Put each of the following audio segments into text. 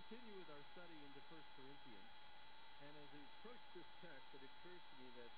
continue with our study into First Corinthians, and as we approach this text, it occurs to me that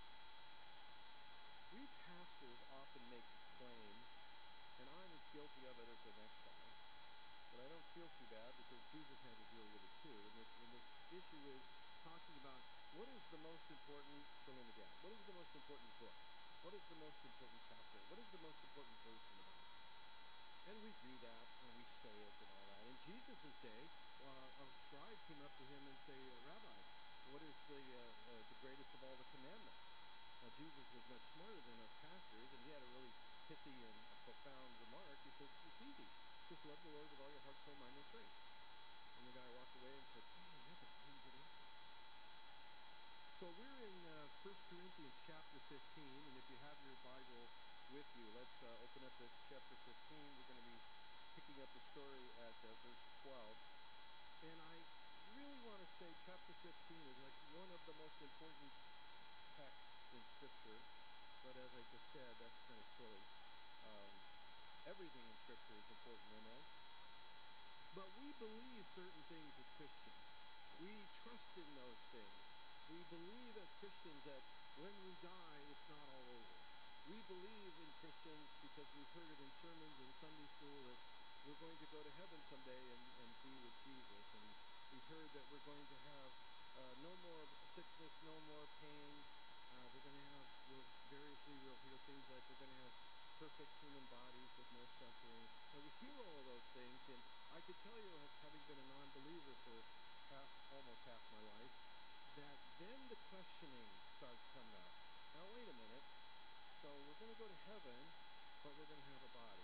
we pastors often make the claim, and I'm as guilty of it as the next guy, but I don't feel too bad because Jesus had to deal with it too. And this issue is talking about what is the most important fill in the gap. What is the most important book? What is the most important chapter? What is the most important verse in the Bible? And we do that, and we say it and all that. In Jesus' day, a scribe came up to him and say, Rabbi, what is the greatest of all the commandments? Now, Jesus was much smarter than us pastors, and he had a really pithy and a profound remark. He says, it's easy. Just love the Lord with all your heart, soul, mind, and strength. And the guy walked away and said, man, that's a pretty good answer. So we're in 1 Corinthians chapter 15, and if you have your Bible with you, let's open up to chapter 15. We're going to be picking up the story at verse 12. And I really want to say chapter 15 is like one of the most important texts in Scripture. But as I just said, that's kind of silly. Everything in Scripture is important, amen? But we believe certain things as Christians. We trust in those things. We believe as Christians that when we die, it's not all over. We believe in Christians because we've heard it in sermons in Sunday school that we're going to go to heaven someday and be with Jesus. And we've heard that we're going to have no more sickness, no more pain. We're going to have variously real things like we're going to have perfect human bodies with no suffering. And we hear all of those things, and I could tell you, having been a non-believer for almost half my life, that then the questioning starts coming up. Now, wait a minute. So we're going to go to heaven, but we're going to have a body.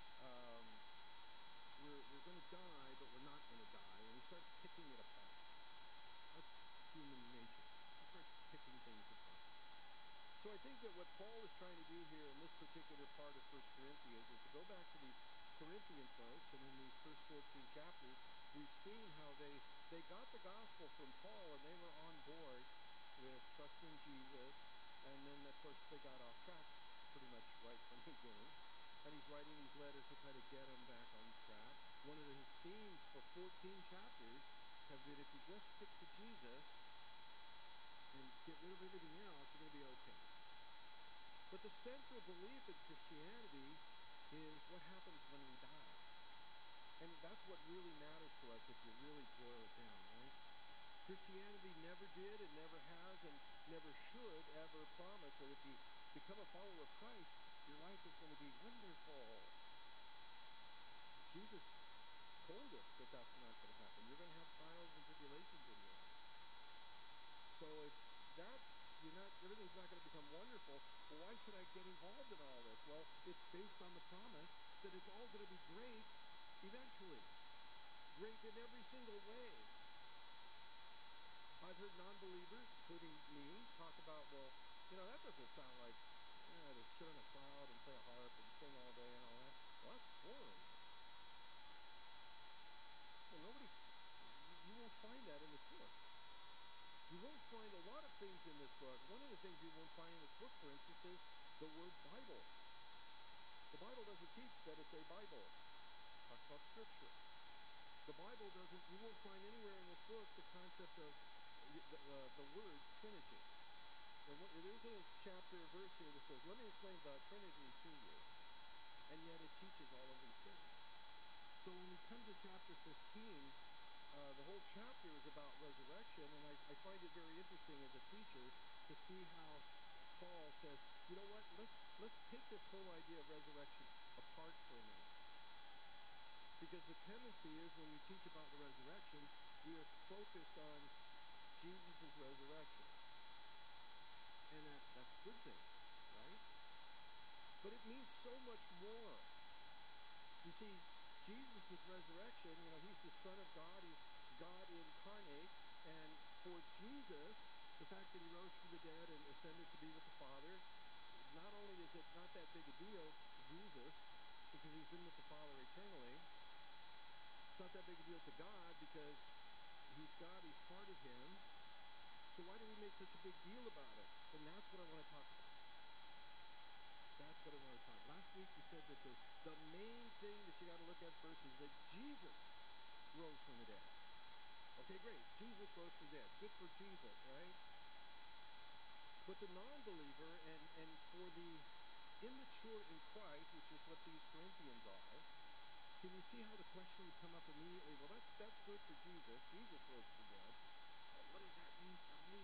We're going to die, but we're not going to die. And we start picking it apart. That's human nature. We start picking things apart. So I think that what Paul is trying to do here in this particular part of 1 Corinthians is to go back to these Corinthian folks, and in these first 14 chapters, we've seen how they got the gospel from Paul, and they were on board with trusting Jesus, and then, of course, they got off track pretty much right from the beginning, and he's writing these letters to try to get them back on track. One of his themes for 14 chapters have been if you just stick to Jesus and get rid of everything else, you're going to be okay. But the central belief in Christianity is what happens when we die. And that's what really matters to us if you really boil it down, right? Christianity never did and never has and never should ever promise that if you become a follower of Christ, your life is going to be wonderful. Jesus told us that that's not going to happen. You're going to have trials and tribulations in your life. So if everything's not going to become wonderful, well, why should I get involved in all this? Well, it's based on the promise that it's all going to be great eventually. Great in every single way. I've heard non-believers, including me, talk about, well, that doesn't sound like, to sit on a cloud and play a harp and sing all day and all that. Well, that's boring. Well, you won't find that in this book. You won't find a lot of things in this book. One of the things you won't find in this book, for instance, is the word Bible. The Bible doesn't teach that it's a Bible. It talks about Scripture. The Bible doesn't, you won't find anywhere in this book the concept of the word Trinity. There isn't a chapter or verse here that says, let me explain the Trinity to you. And yet it teaches all of these things. So when we come to chapter 15, the whole chapter is about resurrection, and I find it very interesting as a teacher to see how Paul says, you know what, let's take this whole idea of resurrection apart for a minute. Because the tendency is when we teach about the resurrection, we are focused on Jesus' resurrection. And that's a good thing, right? But it means so much more. You see, Jesus' resurrection, he's the Son of God, he's God incarnate, and for Jesus, the fact that he rose from the dead and ascended to be with the Father, not only is it not that big a deal, Jesus, because he's been with the Father eternally, it's not that big a deal to God because he's God, he's part of him, so why do we make such a big deal about it? And that's what I want to talk about. That's what I want to talk about. Last week we said that the main thing that you got to look at first is that Jesus rose from the dead. Okay, great. Jesus rose from the dead. Good for Jesus, right? But the non-believer and for the immature in Christ, which is what these Corinthians are, can you see how the question would come up immediately? Well, that's good for Jesus. Jesus rose from the dead. But what does that mean for me?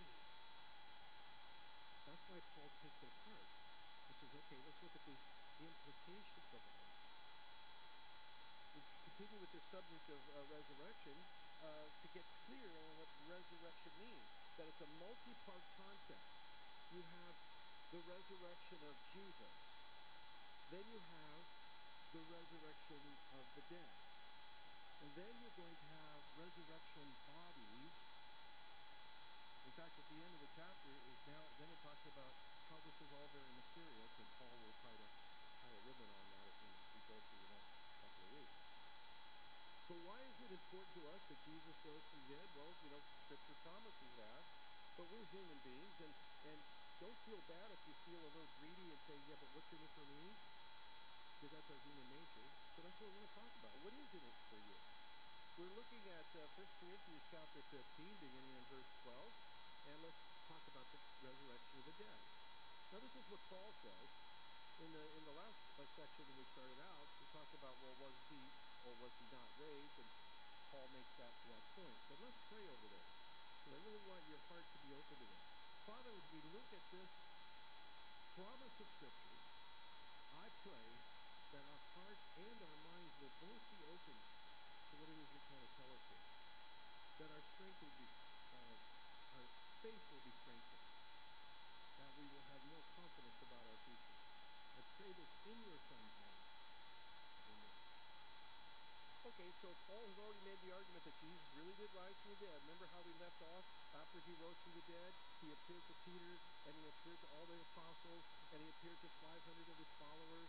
That's why Paul takes it apart. He says, okay, let's look at the implications of all this. We continue with this subject of resurrection to get clear on what resurrection means. That it's a multi-part concept. You have the resurrection of Jesus. Then you have the resurrection of the dead. And then you're going to have resurrection bodies. In fact, at the end of the chapter is now, then it talks about how this is all very mysterious, and Paul will try to tie a ribbon on that as we go through the next couple of weeks. So why is it important to us that Jesus rose from the dead? Well, Scripture promises that, but we're human beings, and don't feel bad if you feel a little greedy and say, yeah, but what's in it for me? Because that's our human nature. So that's what we're going to talk about. What is in it for you? We're looking at 1 Corinthians chapter 15, beginning in verse 12, and let's talk about the resurrection of the dead. Now, this is what Paul says. In the last section when we started out, we talked about, well, was he or was he not raised? And Paul makes that point. But let's pray over this. Because I really want your heart to be open to this. Father, as we look at this promise of Scripture, I pray that our hearts and our minds will both be open to what it is you're trying to tell us here. That our strength will be, our faith will be strengthened. That we will have more confidence about our future. I pray this in your Son's name. Amen. Okay, so Paul has already made the argument that Jesus really did rise from the dead. Remember how we left off after he rose from the dead? He appeared to Peter, and he appeared to all the apostles, and he appeared to 500 of his followers.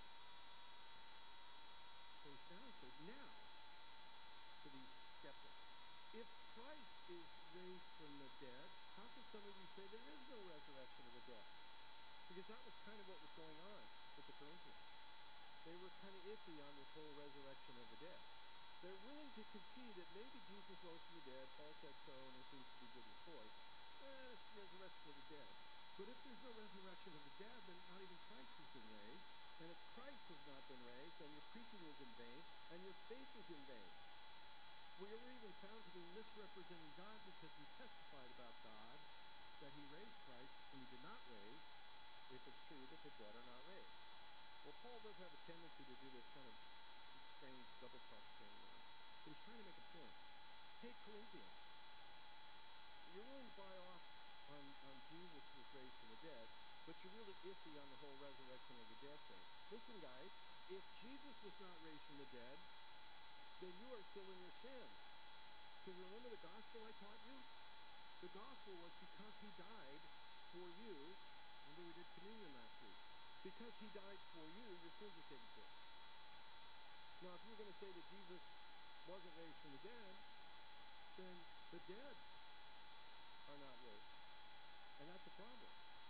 So now to these skeptics. If Christ is raised from the dead, how can some of you say there is no resurrection of the dead? Because that was kind of what was going on with the Corinthians. They were kind of iffy on this whole resurrection of the dead. They're willing to concede that maybe Jesus rose from the dead, Paul said so, and there seems to be good report. It's the resurrection of the dead. But if there's no resurrection of the dead, then not even Christ has been raised. And if Christ has not been raised, then your preaching is in vain, and your faith is in vain. We were even found to be misrepresenting God because we testified about God that he raised Christ, and he did not raise, if it's true that the dead are not raised. Well, Paul does have a tendency to do this kind of strange double-talk thing there. But he's trying to make a point. Hey, Corinthians, you're willing to buy off on Jesus was raised from the dead, but you're really iffy on the whole resurrection of the dead thing. Listen, guys, if Jesus was not raised from the dead, then you are still in your sins. Because remember the gospel I taught you? The gospel was because he died for you. Remember we did communion last week. Because he died for you, your sins are taken care of. Now, if you're going to say that Jesus wasn't raised from the dead, then the dead are not raised. And that's a problem.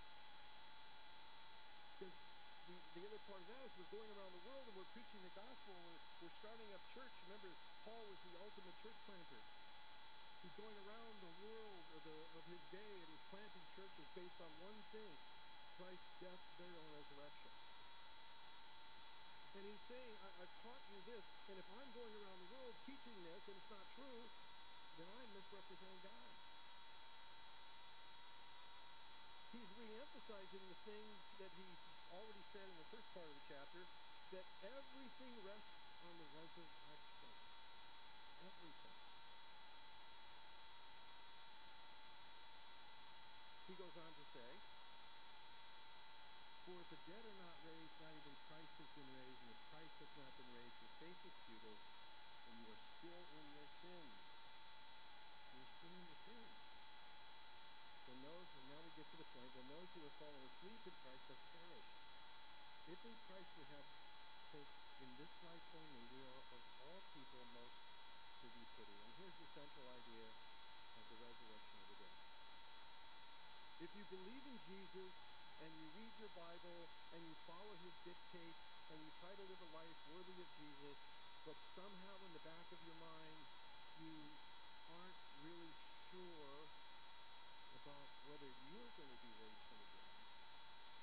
Because the other part of that is we're going around the world and we're preaching the gospel and we're starting up church. Remember, Paul was the ultimate church planter. He's going around the world of his day and he's planting churches based on one thing: Christ's death, burial, and resurrection. And he's saying, I've taught you this, and if I'm going around the world teaching this and it's not true, then I'm misrepresenting God. He's re-emphasizing the things that he's already said in the first part of the chapter, that everything rests on the resurrection. Everything. He goes on to say, for if the dead are not raised, not even Christ has been raised, and if Christ has not been raised, your faith is futile, and you are still in your sins. You're still in your sins. And now we get to the point, then those who have fallen asleep in Christ have perished. If in Christ we have hope in this life only, we are of all people most to be pitied. And here's the central idea of the resurrection of the dead. If you believe in Jesus, and you read your Bible, and you follow his dictates, and you try to live a life worthy of Jesus, but somehow in the back of your mind, you